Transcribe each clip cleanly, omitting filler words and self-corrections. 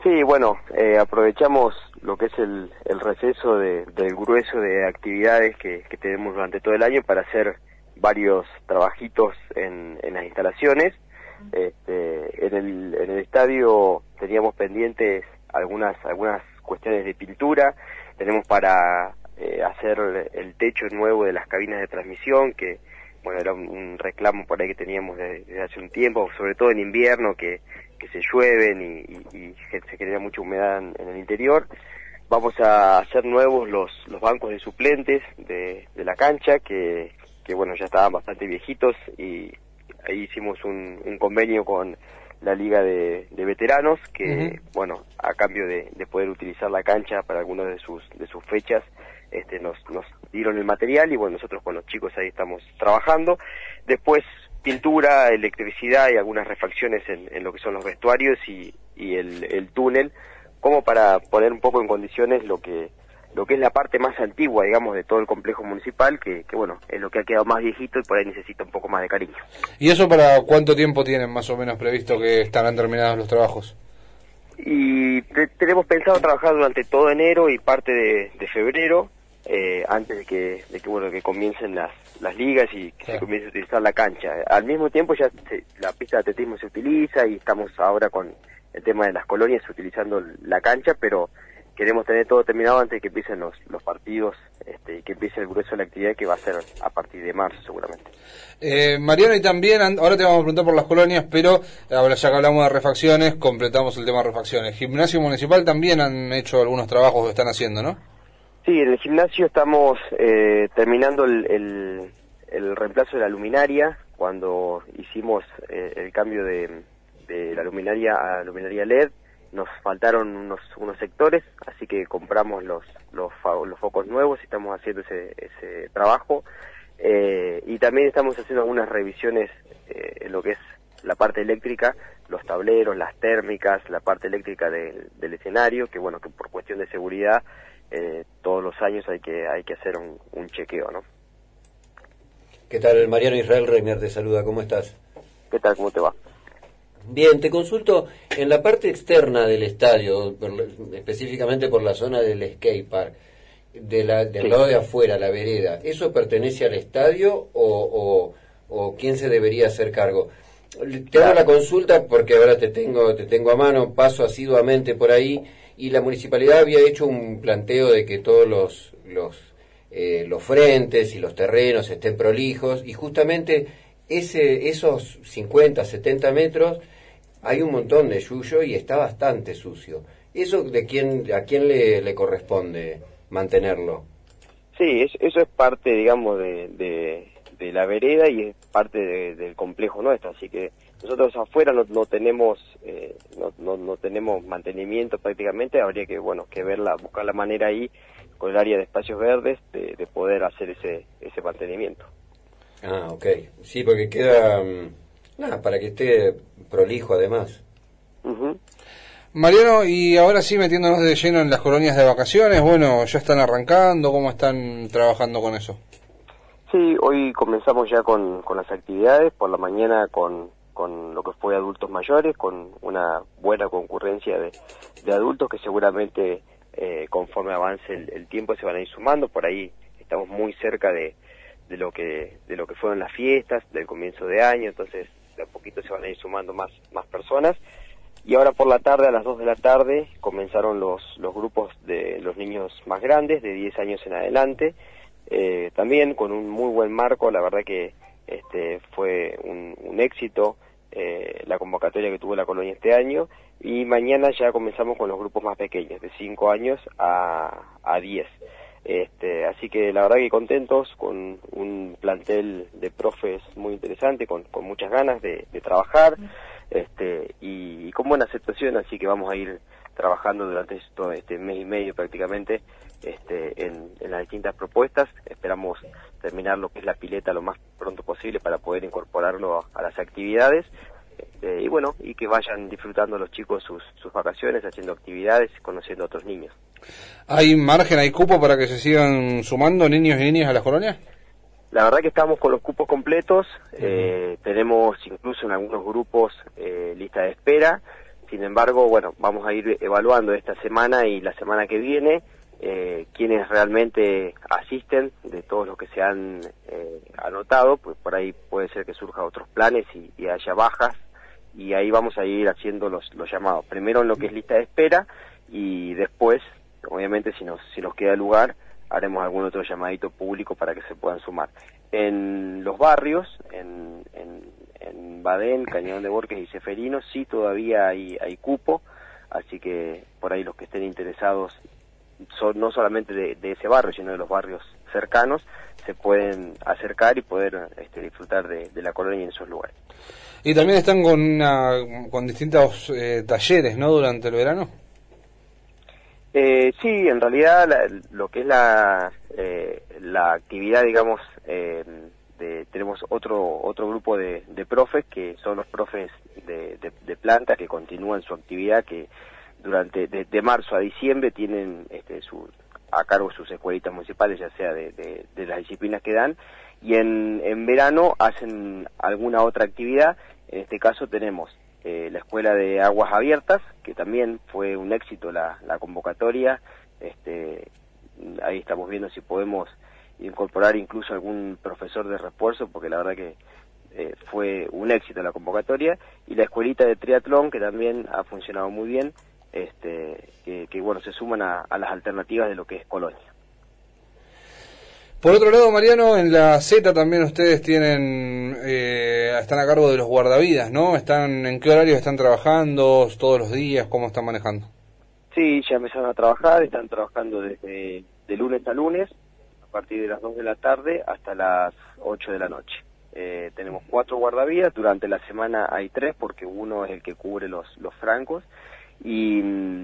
Sí, bueno, aprovechamos lo que es el receso del grueso de actividades que tenemos durante todo el año para hacer varios trabajitos en las instalaciones. En el estadio teníamos pendientes algunas cuestiones de pintura, tenemos para hacer el techo nuevo de las cabinas de transmisión, que bueno, era un reclamo por ahí que teníamos desde hace un tiempo, sobre todo en invierno, que se llueven y se genera mucha humedad en el interior. Vamos a hacer nuevos los bancos de suplentes de la cancha, que bueno, ya estaban bastante viejitos, y ahí hicimos un convenio con la Liga de Veteranos, que bueno, a cambio de poder utilizar la cancha para algunas de sus fechas, nos dieron el material, y bueno, nosotros con los chicos ahí estamos trabajando. Después pintura, electricidad y algunas refacciones en lo que son los vestuarios y el túnel, como para poner un poco en condiciones lo que es la parte más antigua, digamos, de todo el complejo municipal, que bueno, es lo que ha quedado más viejito y por ahí necesita un poco más de cariño. ¿Y eso para cuánto tiempo tienen más o menos previsto que estarán terminados los trabajos? Y tenemos pensado trabajar durante todo enero y parte de febrero, antes de que comiencen las ligas y que se comience a utilizar la cancha. Al mismo tiempo ya la pista de atletismo se utiliza, y estamos ahora con el tema de las colonias utilizando la cancha, pero queremos tener todo terminado antes de que empiecen los partidos, y que empiece el grueso de la actividad, que va a ser a partir de marzo seguramente. Mariano, y también, ahora te vamos a preguntar por las colonias, pero ahora ya que hablamos de refacciones, completamos el tema de refacciones. Gimnasio Municipal también han hecho algunos trabajos que están haciendo, ¿no? Sí, en el gimnasio estamos terminando el reemplazo de la luminaria. Cuando hicimos el cambio de la luminaria a luminaria LED, nos faltaron unos sectores, así que compramos los focos nuevos y estamos haciendo ese trabajo. Y también estamos haciendo algunas revisiones en lo que es la parte eléctrica, los tableros, las térmicas, la parte eléctrica del escenario, que bueno, que por cuestión de seguridad todos los años hay que hacer un chequeo, ¿no? ¿Qué tal? Mariano Israel Reiner te saluda, ¿cómo estás? ¿Qué tal? ¿Cómo te va? Bien, te consulto, en la parte externa del estadio, específicamente por la zona del skatepark, del lado de afuera, la vereda, ¿eso pertenece al estadio o quién se debería hacer cargo? Te hago la consulta porque ahora te tengo a mano, paso asiduamente por ahí, y la municipalidad había hecho un planteo de que todos los frentes y los terrenos estén prolijos, y justamente esos 50, 70 metros hay un montón de yuyo y está bastante sucio. ¿Eso a quién le corresponde mantenerlo? Sí, eso es parte, digamos, de la vereda, y es parte del complejo nuestro, así que nosotros afuera no tenemos no tenemos mantenimiento prácticamente. Habría que buscar la manera ahí con el área de espacios verdes de poder hacer ese mantenimiento. Ah, ok. Sí, porque queda para que esté prolijo además. Mariano, y ahora sí, metiéndonos de lleno en las colonias de vacaciones, bueno, ¿ya están arrancando? ¿Cómo están trabajando con eso? Sí, hoy comenzamos ya con las actividades, por la mañana con lo que fue adultos mayores, con una buena concurrencia de adultos que seguramente conforme avance el tiempo se van a ir sumando. Por ahí estamos muy cerca de lo que fueron las fiestas del comienzo de año, entonces de a poquito se van a ir sumando más personas. Y ahora por la tarde, a las 2 de la tarde, comenzaron los grupos de los niños más grandes, de 10 años en adelante, también con un muy buen marco. La verdad que fue un éxito la convocatoria que tuvo la colonia este año, y mañana ya comenzamos con los grupos más pequeños, de 5 años a 10. Así que la verdad que contentos, con un plantel de profes muy interesante, con muchas ganas de trabajar, y con buena aceptación, así que vamos a ir trabajando durante todo este mes y medio prácticamente en las distintas propuestas. Esperamos terminar lo que es la pileta lo más pronto posible para poder incorporarlo a las actividades, y que vayan disfrutando los chicos sus vacaciones, haciendo actividades, conociendo a otros niños. ¿Hay margen, hay cupo para que se sigan sumando niños y niñas a las colonias? La verdad que estamos con los cupos completos, tenemos incluso en algunos grupos lista de espera, Sin embargo, bueno, vamos a ir evaluando esta semana y la semana que viene quienes realmente asisten de todos los que se han anotado, pues por ahí puede ser que surjan otros planes y haya bajas, y ahí vamos a ir haciendo los llamados, primero en lo que es lista de espera, y después, obviamente, si nos queda lugar, haremos algún otro llamadito público para que se puedan sumar. En los barrios, en Badén, Cañón de Borges y Ceferino, sí todavía hay cupo, así que por ahí los que estén interesados, no solamente de ese barrio, sino de los barrios cercanos, se pueden acercar y poder disfrutar de la colonia en esos lugares. Y también están con distintos talleres, ¿no?, durante el verano. Sí, en realidad lo que es la actividad, digamos, tenemos otro grupo de profes, que son los profes de planta, que continúan su actividad, que durante de marzo a diciembre tienen a cargo sus escuelitas municipales, ya sea de las disciplinas que dan, y en verano hacen alguna otra actividad. En este caso tenemos la Escuela de Aguas Abiertas, que también fue un éxito la convocatoria. Ahí estamos viendo si podemos incorporar incluso algún profesor de refuerzo, porque la verdad que fue un éxito la convocatoria, y la escuelita de triatlón, que también ha funcionado muy bien, que bueno, se suman a las alternativas de lo que es Colonia. Por otro lado, Mariano, en la Z también ustedes tienen, están a cargo de los guardavidas, ¿no? ¿En qué horarios están trabajando? ¿Todos los días? ¿Cómo están manejando? Sí, ya empezaron a trabajar, están trabajando desde de lunes a lunes, a partir de las 2 de la tarde hasta las 8 de la noche. Tenemos 4 guardavidas, durante la semana hay 3, porque uno es el que cubre los francos, y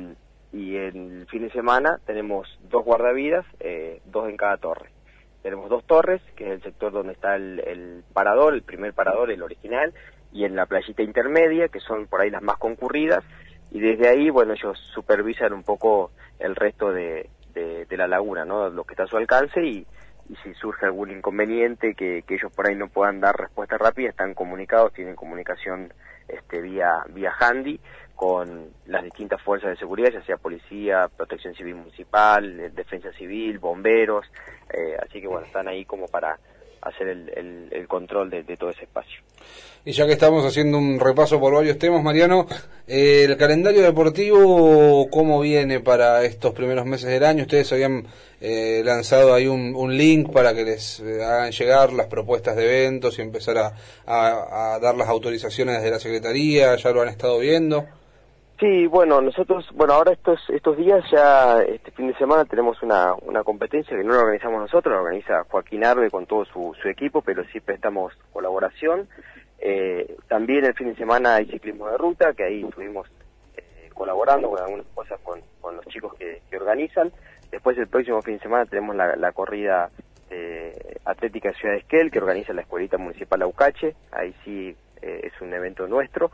el fin de semana tenemos 2 guardavidas, 2 en cada torre. Tenemos 2 torres, que es el sector donde está el parador, el primer parador, el original, y en la playita intermedia, que son por ahí las más concurridas, y desde ahí, bueno, ellos supervisan un poco el resto de la laguna, ¿no?, lo que está a su alcance, y si surge algún inconveniente que ellos por ahí no puedan dar respuesta rápida, están comunicados, tienen comunicación vía handy con las distintas fuerzas de seguridad, ya sea policía, protección civil municipal, defensa civil, bomberos, así que bueno, están ahí como para hacer el control de todo ese espacio. Y ya que estamos haciendo un repaso por varios temas, Mariano, el calendario deportivo, ¿cómo viene para estos primeros meses del año? Ustedes habían lanzado ahí un link para que les hagan llegar las propuestas de eventos y empezar a dar las autorizaciones desde la Secretaría. ¿Ya lo han estado viendo? Sí, bueno, nosotros, ahora estos días ya, este fin de semana tenemos una competencia que no la organizamos nosotros, la organiza Joaquín Arbe con todo su equipo, pero sí prestamos colaboración. También el fin de semana hay ciclismo de ruta, que ahí estuvimos colaborando con algunas cosas con los chicos que organizan. Después el próximo fin de semana tenemos la corrida atlética Ciudad de Esquel, que organiza la Escuelita Municipal Aucache, ahí sí es un evento nuestro.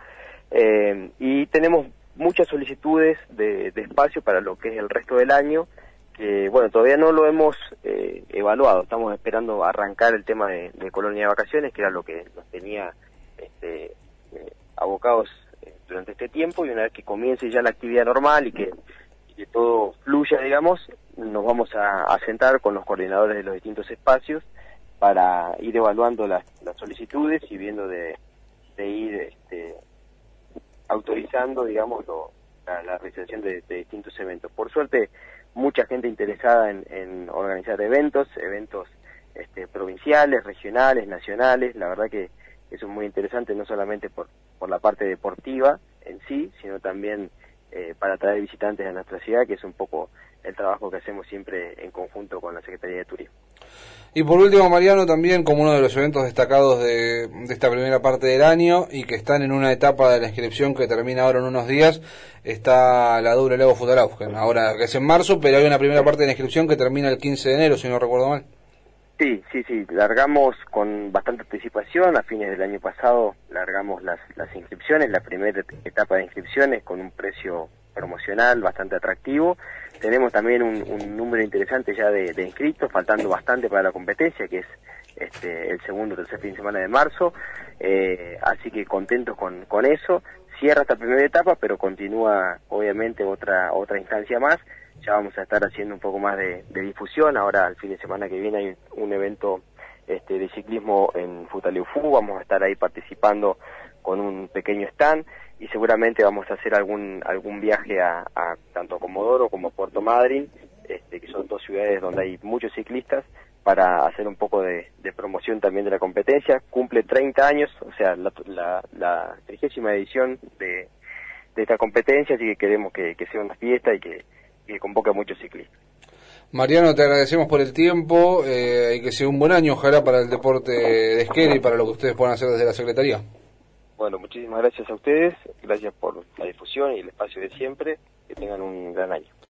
Y tenemos muchas solicitudes de espacio para lo que es el resto del año, que bueno, todavía no lo hemos evaluado, estamos esperando arrancar el tema de colonia de vacaciones, que era lo que nos tenía abocados durante este tiempo, y una vez que comience ya la actividad normal y que todo fluya, digamos, nos vamos a sentar con los coordinadores de los distintos espacios para ir evaluando las solicitudes y viendo de ir autorizando, digamos, la realización de distintos eventos. Por suerte, mucha gente interesada en organizar eventos provinciales, regionales, nacionales. La verdad que eso es muy interesante, no solamente por la parte deportiva en sí, sino también para atraer visitantes a nuestra ciudad, que es un poco el trabajo que hacemos siempre en conjunto con la Secretaría de Turismo. Y por último, Mariano, también como uno de los eventos destacados de esta primera parte del año, y que están en una etapa de la inscripción que termina ahora en unos días, está la Doble Lago Futarauf, ahora que es en marzo, pero hay una primera parte de la inscripción que termina el 15 de enero, si no recuerdo mal. Sí, largamos con bastante anticipación. A fines del año pasado largamos las inscripciones, la primera etapa de inscripciones con un precio promocional bastante atractivo. Tenemos también un número interesante ya de inscritos, faltando bastante para la competencia, que es el segundo o tercer fin de semana de marzo, así que contentos con eso. cierra esta primera etapa, pero continúa obviamente otra instancia más. Ya vamos a estar haciendo un poco más de difusión. Ahora, el fin de semana que viene, hay un evento de ciclismo en Futaleufú. Vamos a estar ahí participando con un pequeño stand, y seguramente vamos a hacer algún viaje a tanto a Comodoro como a Puerto Madryn, que son dos ciudades donde hay muchos ciclistas, para hacer un poco de promoción también de la competencia. Cumple 30 años, o sea, la 30ª edición de esta competencia, así que queremos que sea una fiesta y que convoque a muchos ciclistas. Mariano, te agradecemos por el tiempo y que sea un buen año, ojalá, para el deporte de esquí y para lo que ustedes puedan hacer desde la Secretaría. Bueno, muchísimas gracias a ustedes, gracias por la difusión y el espacio de siempre, que tengan un gran año.